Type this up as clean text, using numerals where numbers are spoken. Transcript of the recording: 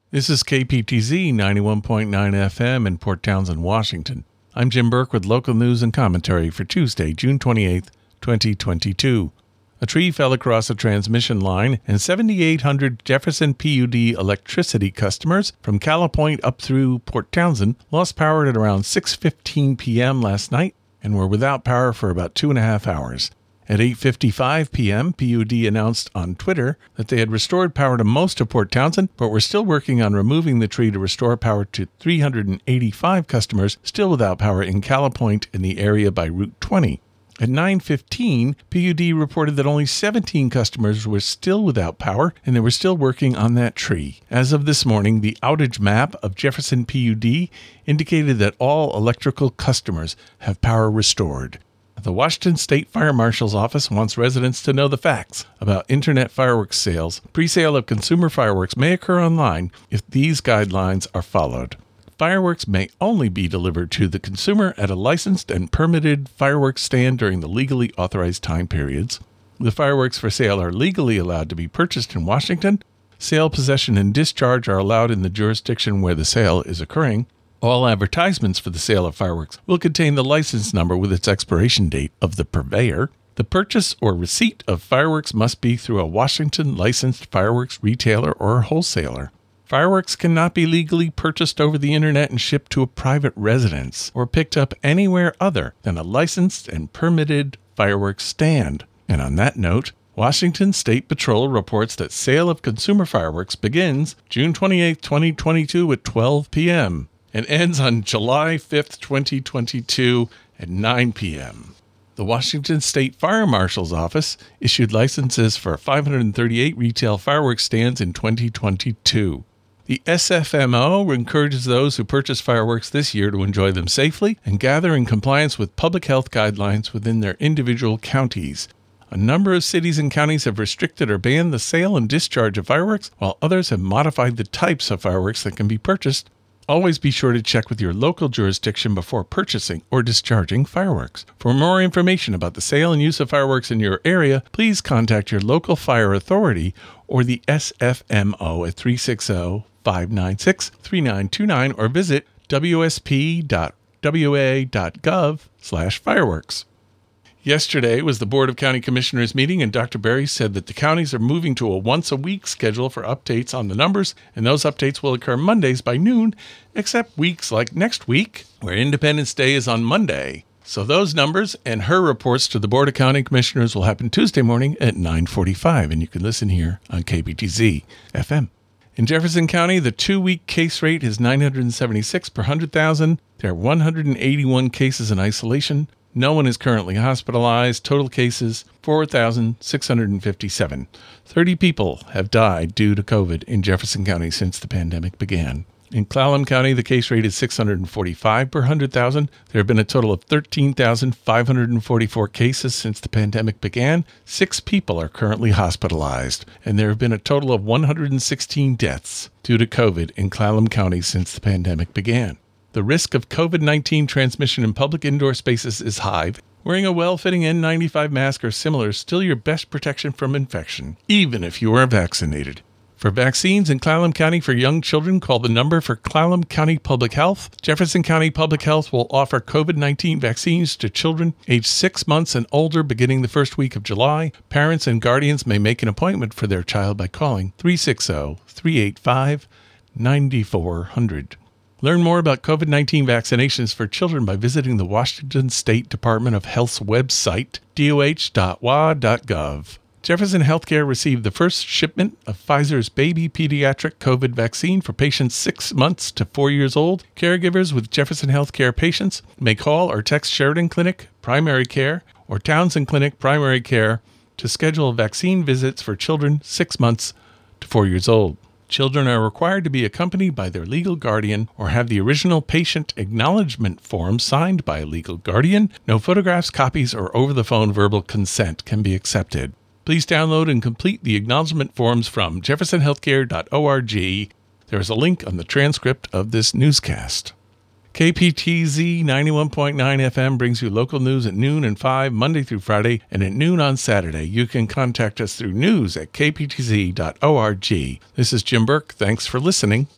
This is KPTZ 91.9 FM in Port Townsend, Washington. I'm Jim Burke with local news and commentary for Tuesday, June 28, 2022. A tree fell across a transmission line, and 7,800 Jefferson PUD electricity customers from Calipoint up through Port Townsend lost power at around 6:15 p.m. last night and were without power for about 2.5 hours. At 8:55 p.m., PUD announced on Twitter that they had restored power to most of Port Townsend, but were still working on removing the tree to restore power to 385 customers still without power in Calipoint in the area by Route 20. At 9:15, PUD reported that only 17 customers were still without power, and they were still working on that tree. As of this morning, the outage map of Jefferson PUD indicated that all electrical customers have power restored. The Washington State Fire Marshal's Office wants residents to know the facts about internet fireworks sales. Presale of consumer fireworks may occur online if these guidelines are followed. Fireworks may only be delivered to the consumer at a licensed and permitted fireworks stand during the legally authorized time periods. The fireworks for sale are legally allowed to be purchased in Washington. Sale, possession, and discharge are allowed in the jurisdiction where the sale is occurring. All advertisements for the sale of fireworks will contain the license number with its expiration date of the purveyor. The purchase or receipt of fireworks must be through a Washington licensed fireworks retailer or wholesaler. Fireworks cannot be legally purchased over the internet and shipped to a private residence or picked up anywhere other than a licensed and permitted fireworks stand. And on that note, Washington State Patrol reports that sale of consumer fireworks begins June 28, 2022 at 12 p.m. and ends on July 5th, 2022 at 9 p.m. The Washington State Fire Marshal's Office issued licenses for 538 retail fireworks stands in 2022. The SFMO encourages those who purchase fireworks this year to enjoy them safely and gather in compliance with public health guidelines within their individual counties. A number of cities and counties have restricted or banned the sale and discharge of fireworks, while others have modified the types of fireworks that can be purchased. Always be sure to check with your local jurisdiction before purchasing or discharging fireworks. For more information about the sale and use of fireworks in your area, please contact your local fire authority or the SFMO at 360-596-3929 or visit wsp.wa.gov/fireworks. Yesterday was the Board of County Commissioners meeting, and Dr. Berry said that the counties are moving to a once-a-week schedule for updates on the numbers, and those updates will occur Mondays by noon, except weeks like next week, where Independence Day is on Monday. So those numbers and her reports to the Board of County Commissioners will happen Tuesday morning at 9:45, and you can listen here on KPTZ FM. In Jefferson County, the 2-week case rate is 976 per 100,000. There are 181 cases in isolation. No one is currently hospitalized. Total cases, 4,657. 30 people have died due to COVID in Jefferson County since the pandemic began. In Clallam County, the case rate is 645 per 100,000. There have been a total of 13,544 cases since the pandemic began. 6 people are currently hospitalized, and there have been a total of 116 deaths due to COVID in Clallam County since the pandemic began. The risk of COVID-19 transmission in public indoor spaces is high. Wearing a well-fitting N95 mask or similar is still your best protection from infection, even if you are vaccinated. For vaccines in Clallam County for young children, call the number for Clallam County Public Health. Jefferson County Public Health will offer COVID-19 vaccines to children aged 6 months and older beginning the first week of July. Parents and guardians may make an appointment for their child by calling 360-385-9400. Learn more about COVID-19 vaccinations for children by visiting the Washington State Department of Health's website, doh.wa.gov. Jefferson Healthcare received the first shipment of Pfizer's baby pediatric COVID vaccine for patients 6 months to 4 years old. Caregivers with Jefferson Healthcare patients may call or text Sheridan Clinic Primary Care or Townsend Clinic Primary Care to schedule vaccine visits for children 6 months to 4 years old. Children are required to be accompanied by their legal guardian or have the original patient acknowledgement form signed by a legal guardian. No photographs, copies, or over-the-phone verbal consent can be accepted. Please download and complete the acknowledgement forms from jeffersonhealthcare.org. There is a link on the transcript of this newscast. KPTZ 91.9 FM brings you local news at noon and 5 Monday through Friday, and at noon on Saturday. You can contact us through news@kptz.org. This is Jim Burke. Thanks for listening.